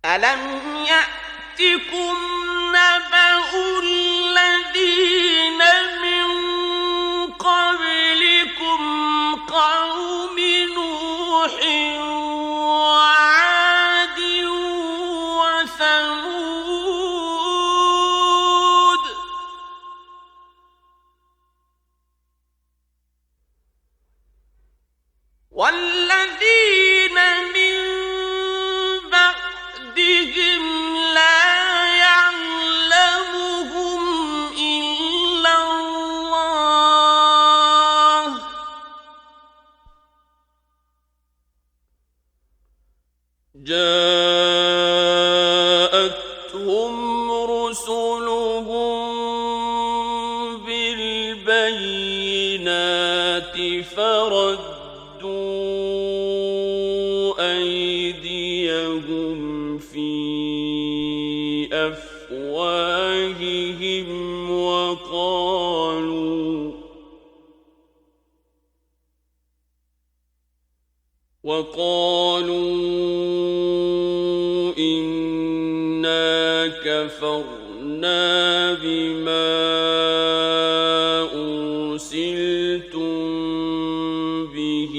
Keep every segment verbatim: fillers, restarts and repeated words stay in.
ألم يأتكم نبأ الذين من قبلكم قوم نوح وعاد وثمود والذين من بعدهم لا يعلمهم إلا الله جاءتهم رسلهم بالبينات فردوا أيديهم في أفواههم وقالوا وقالوا إنا كفرنا بما أرسلتم به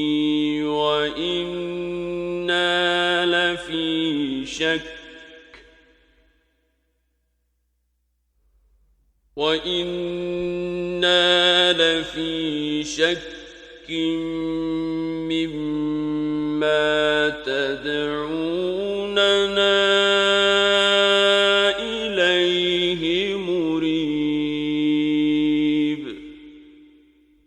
وإنا لفي شك وإنا لفي شك مما تدعون